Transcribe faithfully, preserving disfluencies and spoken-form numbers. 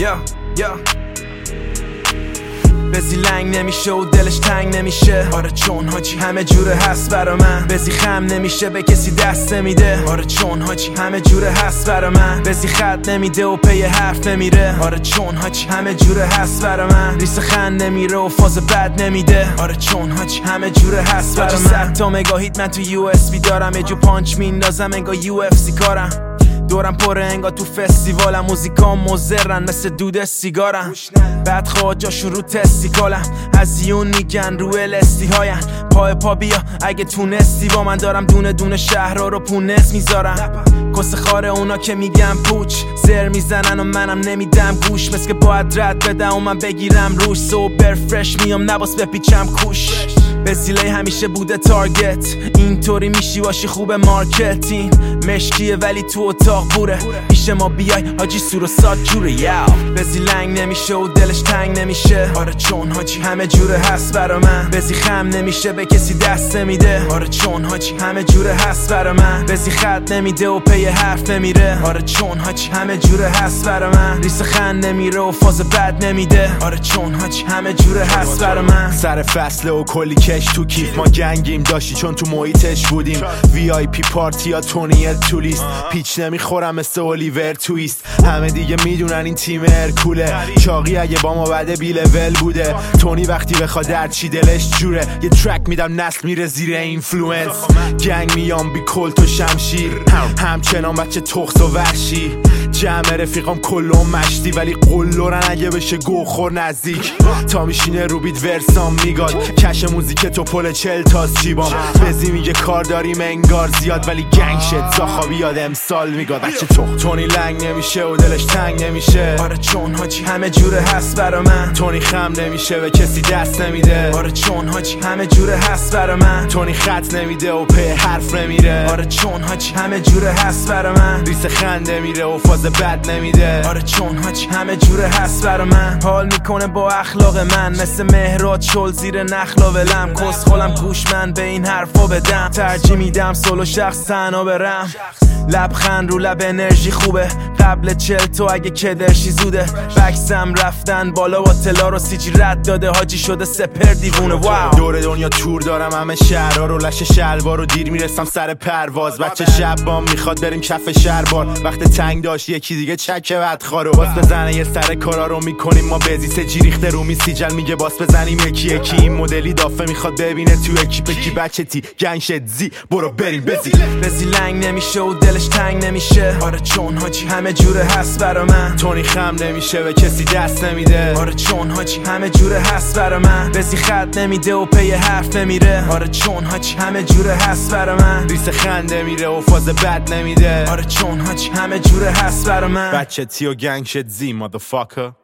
یا یا بزی لنگ نمیشه و دلش تنگ نمیشه. آره چون حاجی همه جوره هست برا من. بزی خم نمیشه به کسی دست نمیده. آره چون حاجی همه جوره هست برا من. بزی خط نمیده و پی حرف نمیره. آره چون حاجی همه جوره هست برا من. ریس خند نمیره و فاز بد نمیده. آره چون حاجی همه جوره هست برا من. صد تا مگاهیت من تو یو اس بی دارم. یه جو پانچ میندازم انگار یو اف سی کارم. دورم پره انگار تو فستیوالم. موزیکام مزرن مثل دود سیگارم. بعد خواه جاشون رو تستیکالم. از یون میگن رو الستی هایم. پای پا بیا اگه تونستی با من. دارم دونه دونه شهرها رو پونس میذارم. کس خاره اونا که میگم پوچ زر میزنن و منم نمیدم گوش. مثل که باید رد بدم و من بگیرم روش. سوبر فرش میام نباس بپیچم کوش. بزیلی همیشه بوده تارگت. اینطوری میشی باشی خوب مارکتین. مشکیه ولی تو اتاق بوره. پیش ما بیای حاجی سور و ساد جوره. یاو بزی لنگ نمیشه و دلش تنگ نمیشه. آره چون حاجی همه جوره هست برا من. بزی خم نمیشه به کسی دست نمیده. آره چون حاجی همه جوره هست برا من. بزی خط نمیده و پی حرف نمیره. آره چون حاجی همه جوره هست برا من. ریس خند نمیره و فاز بد نمیده. آره چون حاجی همه جوره هست برا من. سر فصله و کلی کش تو کیف ما گنگیم داشتی چون تو محیطش بودیم. وی آی پی پارتی یا تونی تو لیست. پیچ نمیخورم مثل اولیور تویست. همه دیگه میدونن این تیم هرکوله. چاقی اگه با ما بعد بی لول بوده. تونی وقتی بخواد در چی دلش جوره. یه ترک میدم نسل میره زیر اینفلوئنس. گنگ میام بی کلت و شمشیر. همچنان بچه تخت و وحشی. جمع رفیقام کلون مشتی ولی قلورن اگه بشه گوخور نزدیک. تا میشینه رو بیت ورسام میگاد. کش موزیک تو پل چل تاز چیبام. بزی میگه کار داریم انگار زیاد ولی گنگ شد زاخابی یاد امسال میگاد. بچه تو تونی لنگ نمیشه و دلش تنگ نمیشه. آره چون حاجی همه جوره هست برا من. تونی خم نمیشه به کسی دست نمیده. آره چون حاجی همه جوره هست برا من. تونی خط نمیده و پی حرف نمیره. آره چون حاجی همه جوره هست برا من. ریس خنده میره و فاز بد نمیده. آره چون حاجی همه جوره هست برا من. حال میکنه با اخلاق من. مثل مهراد شل زیر نخلا ولم. کس خالم گوش من به این حرفا بدم. ترجیح میدم سولو شخص تنها برم. لبخند رو لب انرژی خوبه. قبل چل تو اگه کدرشی زوده. بکسم رفتن بالا با تلا رو سیجی رد داده. حاجی شده سپر دیوونه. واو دور دنیا تور دارم همه شهرها رو. لش شلوار رو دیر میرسم سر پرواز. بچه شب بام میخواد بریم کف شهر بار. وقت تنگ داشت یکی دیگه چکه بدخواه رو. باس بزنه یه سر کارا رو میکنیم ما. بزی سجی ریخته رو می سیجل میگه باس بزنیم یکی یکی. این مدلی دافه میخواد ببینه تو اکیپ کی. بچه تی گنگ شد زی برو بریم بزی. بزی لنگ نمیشه و دلش تنگ نمیشه. آره چون حاجی همه جوره هست برا من. تونی خم نمیشه به کسی دست نمیده. آره چون حاجی همه جوره هست برا من. بزی خط نمیده و پی حرف نمیره. آره چون حاجی همه جوره هست برا من. ریس خنده میره و فاز بد نمیده. آره چون حاجی همه جوره هست برا من. بچه تی و گنگ شد زی motherfucker.